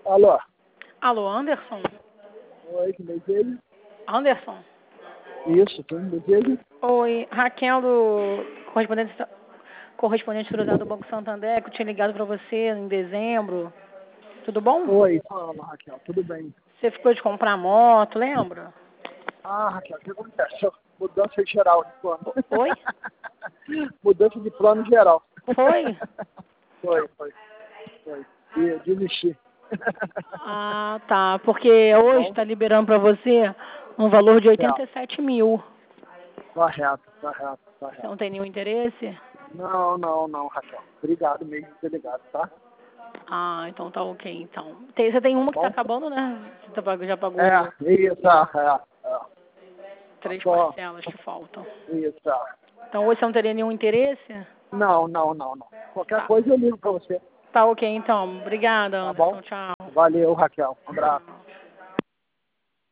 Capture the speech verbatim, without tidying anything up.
Alô? Alô, Anderson? Oi, que desejo? Anderson? Isso, quem deseja? Oi, Raquel do correspondente, correspondente cruzado do Banco Santander, que eu tinha ligado para você em dezembro. Tudo bom? Oi, fala, Raquel, tudo bem? Você ficou de comprar moto, lembra? Ah, Raquel, o que acontece? Mudança geral de plano. O- Oi? Mudança de plano geral. Foi? Foi, foi, foi. E desisti. Ah, tá. Porque hoje está liberando para você um valor de oitenta e sete mil. Correto, correto, Você correto. não tem nenhum interesse? Não, não, não, Raquel. Obrigado mesmo por ter ligado, tá? Ah, então tá ok, então. Tem, você tem uma que tá Bom? acabando, né? Você tá pag- já pagou É, isso, é, é. três Só, parcelas que faltam. isso, é. Então hoje você não teria nenhum interesse? Não, não, não, não. Qualquer Tá. coisa eu ligo pra você, Tá ok, então. Obrigada, tá bom? Anderson. Tchau. Valeu, Raquel. Um abraço. Tchau.